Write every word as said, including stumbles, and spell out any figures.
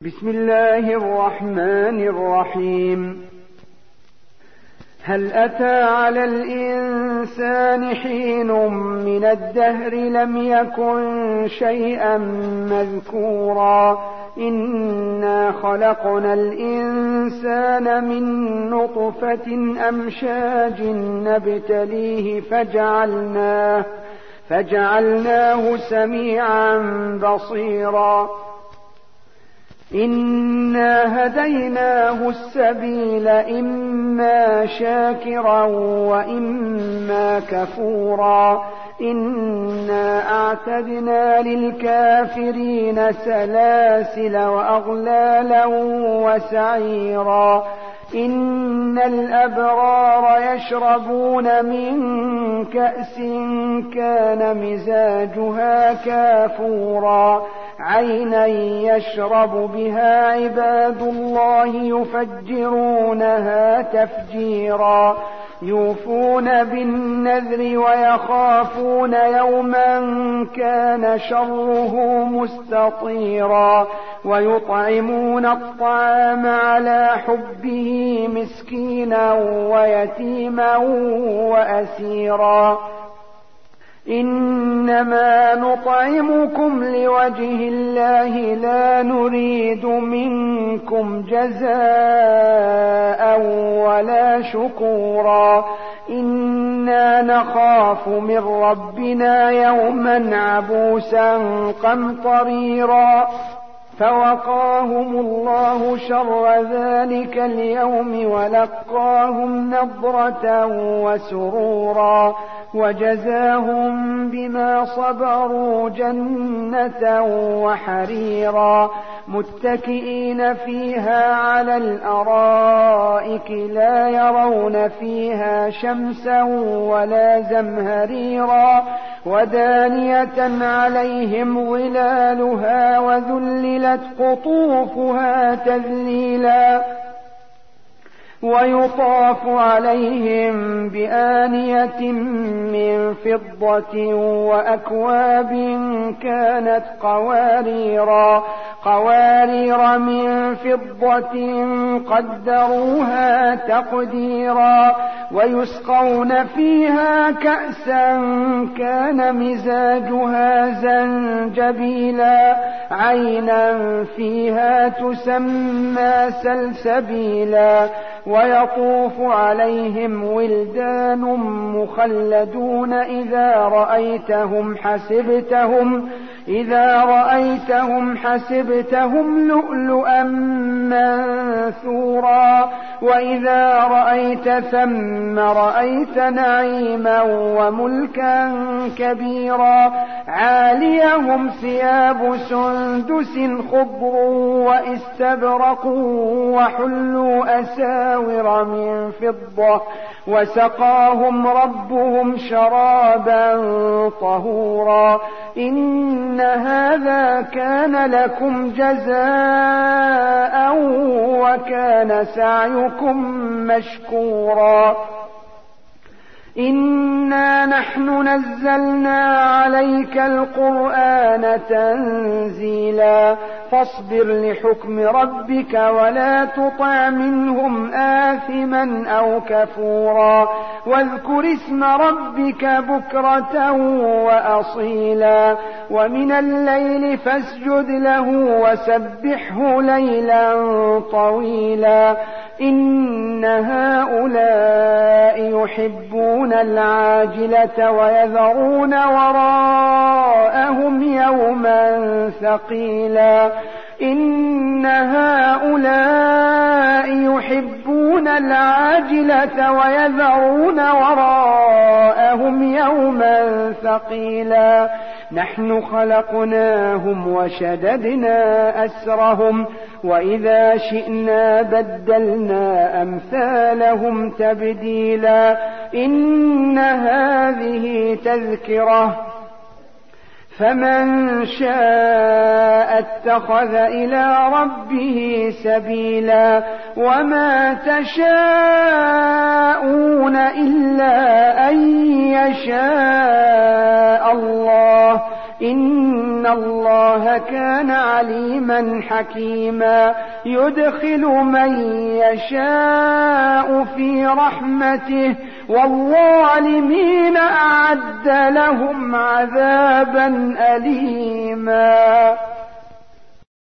بسم الله الرحمن الرحيم. هل أتى على الإنسان حين من الدهر لم يكن شيئا مذكورا إنا خلقنا الإنسان من نطفة أمشاج نبتليه فجعلناه, فجعلناه سميعا بصيرا إنا هديناه السبيل إما شاكرا وإما كفورا إنا أعتدنا للكافرين سلاسل وأغلالا وسعيرا إن الأبرار يشربون من كأس كان مزاجها كافورا عينا يشرب بها عباد الله يفجرونها تفجيرا يوفون بالنذر ويخافون يوما كان شره مستطيرا ويطعمون الطعام على حبه مسكينا ويتيما وأسيرا إنما نطعمكم لوجه الله لا نريد منكم جزاء ولا شكورا إنا نخاف من ربنا يوما عبوسا قمطريرا فوقاهم الله شر ذلك اليوم ولقاهم نضرة وسرورا وجزاهم بما صبروا جنة وحريرا متكئين فيها على الأرائك لا يرون فيها شمسا ولا زمهريرا ودانية عليهم ظلالها وذللت قطوفها تذليلا ويطاف عليهم بآنية من فضة وأكواب كانت قواريرا قوارير من فضة قدروها تقديرا ويسقون فيها كأسا كان مزاجها زنجبيلا عينا فيها تسمى سلسبيلا ويطوف عليهم ولدان مخلدون إذا رأيتهم حسبتهم إذا رأيتهم حسبتهم لؤلؤا منثورا وإذا رأيت ثم رأيت نعيما وملكا كبيرا عاليهم ثياب سندس خضر واستبرق وحلوا أساور من فضة وسقاهم ربهم شرابا طهورا إن هذا كان لكم جزاء وكان سعيكم مشكورا إنا نحن نزلنا عليك القرآن تنزيلا فاصبر لحكم ربك ولا تطع منهم آثما أو كفورا واذكر اسم ربك بكرة وأصيلا ومن الليل فاسجد له وسبحه ليلا طويلا إن هؤلاء يحبون العاجلة ويذرون وراءهم يوما ثقيلا إن هؤلاء يحبون العاجلة ويذرون وراءهم يوما ثقيلا نحن خلقناهم وشددنا أسرهم وإذا شئنا بدلنا أمثالهم تبديلا إن هذه تذكرة فمن شاء اتخذ إلى ربه سبيلا وما تشاءون إلا أن يشاء الله إن الله كان عليما حكيما يدخل من يشاء في رحمته والظالمين أعد لهم عذابا أليما.